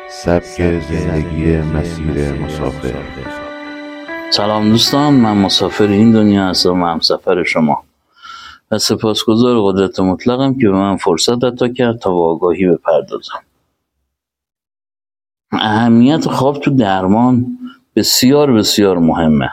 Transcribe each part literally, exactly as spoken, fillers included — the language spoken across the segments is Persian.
سبک زندگی مسیر مسافر. سلام دوستان، من مسافر این دنیا هستم و همسفر شما و سپاسگزار قدرت مطلقم که به من فرصت عطا کرد تا با آگاهی بپردازم. اهمیت خواب تو درمان بسیار بسیار مهمه.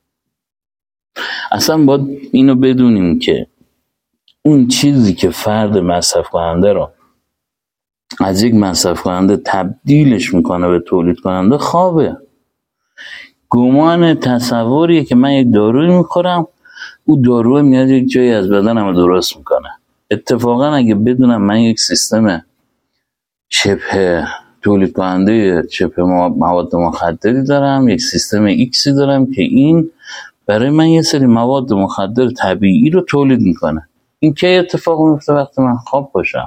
اصلا باید اینو بدونیم که اون چیزی که فرد مصرف کننده رو از یک مصرف کننده تبدیلش میکنه به تولید کننده خوابه. گمان تصوریه که من یک داروی میخورم، او داروی میاد یک جایی از بدنم رو درست میکنه. اتفاقا اگه بدونم من یک سیستم شبه تولید کننده شبه مواد مخدری دارم، یک سیستم ایکسی دارم که این برای من یه سری مواد مخدر طبیعی رو تولید میکنه. این که اتفاق میفته وقتی من خواب باشم،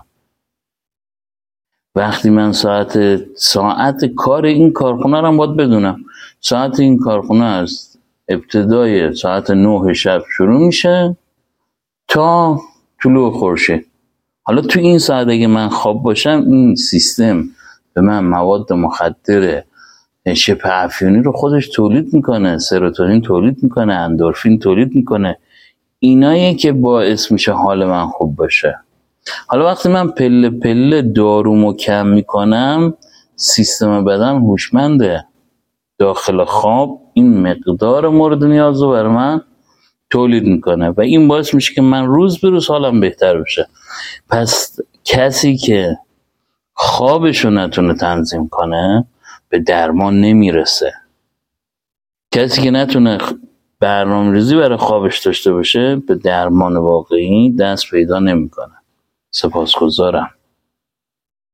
وقتی من ساعت ساعت کار این کارخونه رو باید بدونم. ساعت این کارخونه از ابتدای ساعت نه شب شروع میشه تا طلوع خورشید. حالا تو این ساعت اگه من خواب باشم، این سیستم به من مواد مخدر شبه افیونی رو خودش تولید میکنه، سروتونین تولید میکنه، اندورفین تولید میکنه. ایناییه که باعث میشه حال من خوب باشه. حالا وقتی من پله پله دارومو کم میکنم، سیستم بدن هوشمنده، داخل خواب این مقدار مورد نیاز رو بر من تولید میکنه و این باعث میشه که من روز به روز حالم بهتر بشه. پس کسی که خوابشو نتونه تنظیم کنه به درمان نمیرسه. کسی که نتونه برنامه‌ریزی برای خوابش داشته باشه به درمان واقعی دست پیدا نمیکنه. سپاسگزارم.